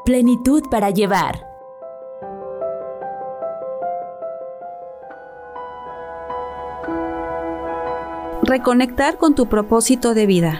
plenitud para llevar. Reconectar con tu propósito de vida.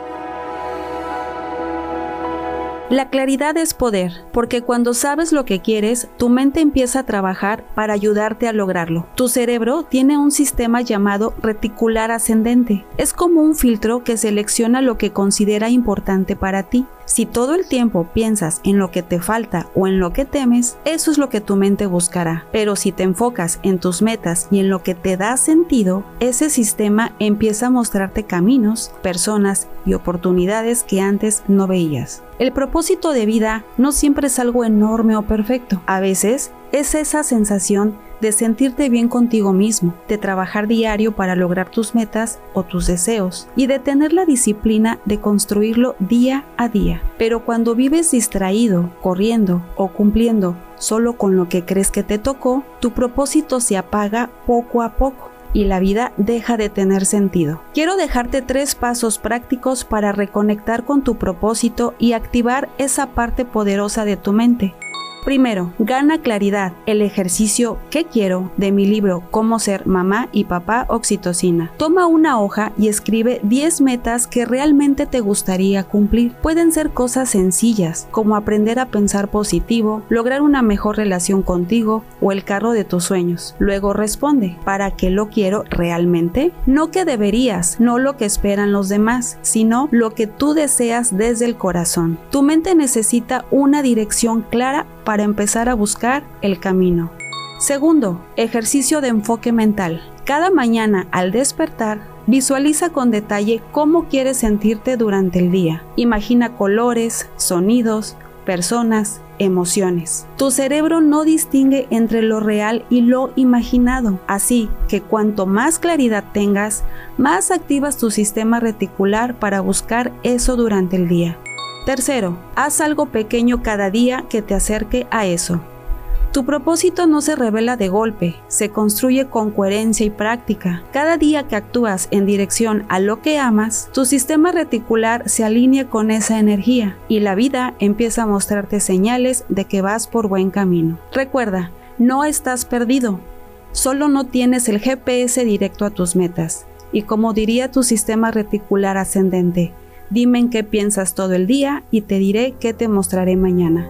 La claridad es poder, porque cuando sabes lo que quieres, tu mente empieza a trabajar para ayudarte a lograrlo. Tu cerebro tiene un sistema llamado reticular ascendente. Es como un filtro que selecciona lo que considera importante para ti. Si todo el tiempo piensas en lo que te falta o en lo que temes, eso es lo que tu mente buscará. Pero si te enfocas en tus metas y en lo que te da sentido, ese sistema empieza a mostrarte caminos, personas y oportunidades que antes no veías. El propósito de vida no siempre es algo enorme o perfecto. A veces es esa sensación de sentirte bien contigo mismo, de trabajar diario para lograr tus metas o tus deseos y de tener la disciplina de construirlo día a día. Pero cuando vives distraído, corriendo o cumpliendo solo con lo que crees que te tocó, tu propósito se apaga poco a poco y la vida deja de tener sentido. Quiero dejarte 3 pasos prácticos para reconectar con tu propósito y activar esa parte poderosa de tu mente. Primero, gana claridad. El ejercicio ¿Qué quiero? De mi libro Cómo ser mamá y papá oxitocina. Toma una hoja y escribe 10 metas que realmente te gustaría cumplir. Pueden ser cosas sencillas, como aprender a pensar positivo, lograr una mejor relación contigo o el carro de tus sueños. Luego responde, ¿para qué lo quiero realmente? No que deberías, no lo que esperan los demás, sino lo que tú deseas desde el corazón. Tu mente necesita una dirección clara para empezar a buscar el camino. Segundo, ejercicio de enfoque mental. Cada mañana al despertar, visualiza con detalle cómo quieres sentirte durante el día. Imagina colores, sonidos, personas, emociones. Tu cerebro no distingue entre lo real y lo imaginado, así que cuanto más claridad tengas, más activas tu sistema reticular para buscar eso durante el día. Tercero, haz algo pequeño cada día que te acerque a eso. Tu propósito no se revela de golpe, se construye con coherencia y práctica. Cada día que actúas en dirección a lo que amas, tu sistema reticular se alinea con esa energía y la vida empieza a mostrarte señales de que vas por buen camino. Recuerda, no estás perdido, solo no tienes el GPS directo a tus metas. Y como diría tu sistema reticular ascendente, dime en qué piensas todo el día y te diré qué te mostraré mañana.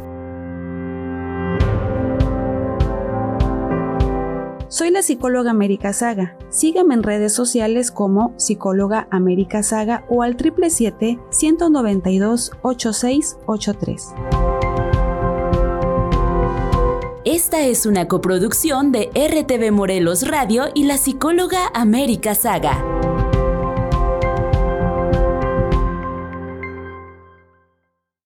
Soy la psicóloga América Saga. Sígueme en redes sociales como psicóloga América Saga o al 777-192-8683. Esta es una coproducción de RTV Morelos Radio y la psicóloga América Saga.